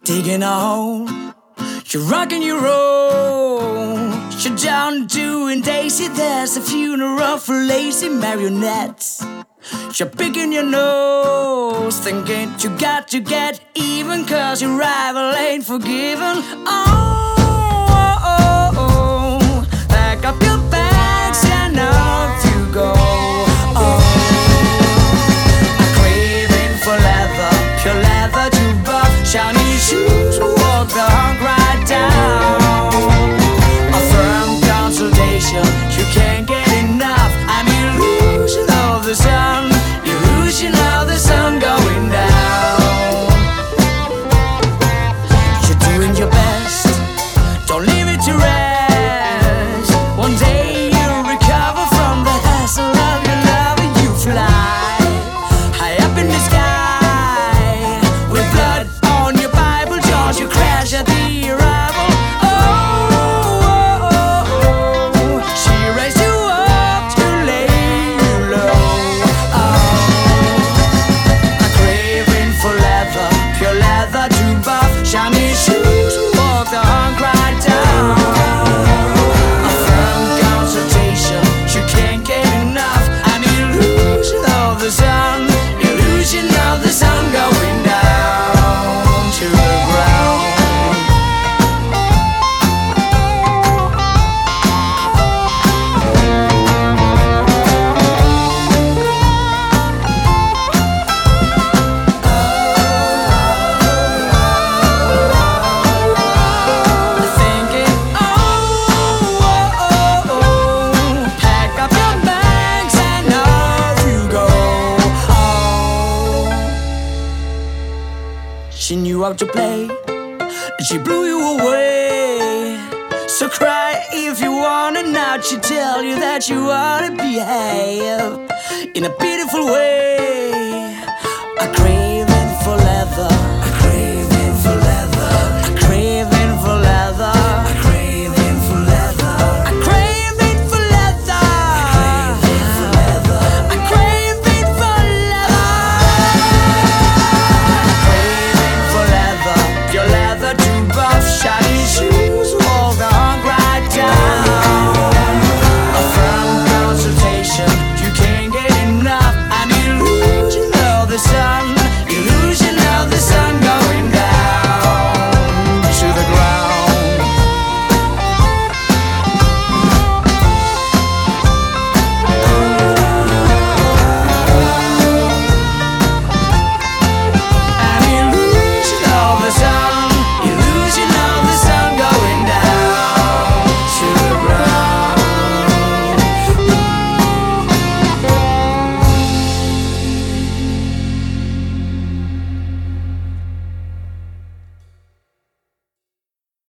Taking a hole, you're rocking your roll. You're down doing Daisy, there's a funeral for lazy marionettes. You're picking your nose, thinking you got to get even, cause your rival ain't forgiven. Oh, pack up your bags and off you go. Oh, a craving for leather, pure leather to buff, shiny shoes will walk the hunk right down. A firm consultation, you can't get enough. I'm illusion of the sun, illusion of the sun going down. You're doing your best, don't leave it to rest. One day you'll recover from the hassle of your love and you fly high up in the sky with blood on your Bible jaws. You crash at the arrival. She raised you up to lay you low. A craving for leather, pure leather to buff, shiny shoes, walk the hunk right down. A firm consultation, you can't get enough. I'm illusion of the sun, illusion of the sun going down to the ground. Thinking, pack up your bags and off you go. She knew how to play, she blew you away. So cry if you wanna, now she tell you that you ought to behave in a beautiful way.